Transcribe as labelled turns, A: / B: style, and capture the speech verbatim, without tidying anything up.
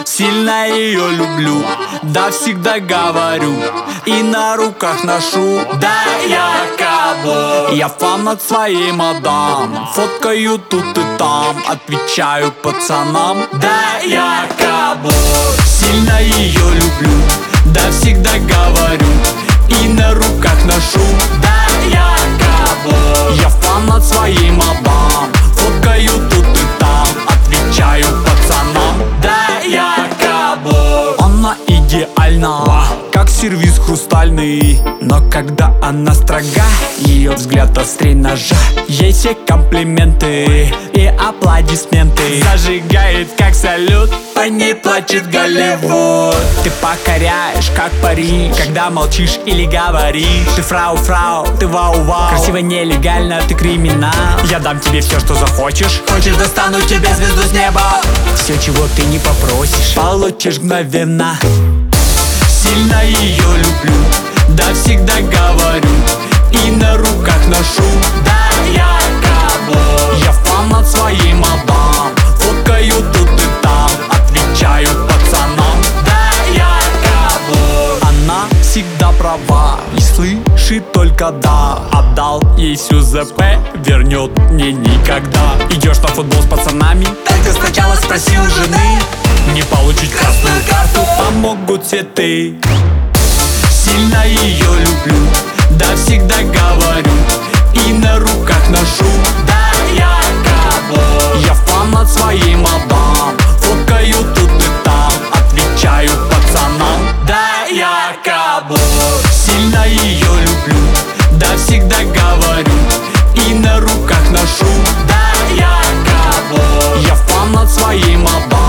A: Сильно ее люблю, да всегда говорю, и на руках ношу, да я кабо. Я фанат своей мадам, фоткаю тут и там, отвечаю пацанам, да я кабо. Сильно ее люблю, да всегда говорю, и на руках ношу, да я кабо. Я фанат своей мадам, фоткаю тут и там, отвечаю пацанам, да я кабо. Она идеальна, как сервиз хрустальный, но когда она строга, ее взгляд острей ножа. Ей все комплименты и аплодисменты, зажигает как салют, по ней плачет Голливуд. Ты покоряешь как Париж, когда молчишь или говоришь. Ты фрау-фрау, ты вау-вау, красиво нелегально, ты криминал. Я дам тебе все, что захочешь. Хочешь, достану тебе звезду с неба. Все, чего ты не попросишь, получишь мгновенно. Сильно ее люблю, да всегда говорю, и на руках ношу, да я кабо. Я фанат своей мадам, фоткаю тут и там, отвечаю пацанам, да я кабо. Она всегда права и слышит только да. Отдал ей всю ЗП, вернет мне никогда. Идешь на футбол с пацанами, только сначала спроси у жены. Не получить красную карту помогут цветы. Сильно ее люблю, да всегда говорю, и на руках ношу, да я кабо. Я фанат своей мадам, фоткаю тут и там, отвечаю пацанам, да я кабо. Сильно ее люблю, да всегда говорю, и на руках ношу, да я кабо. Я фанат своей мадам,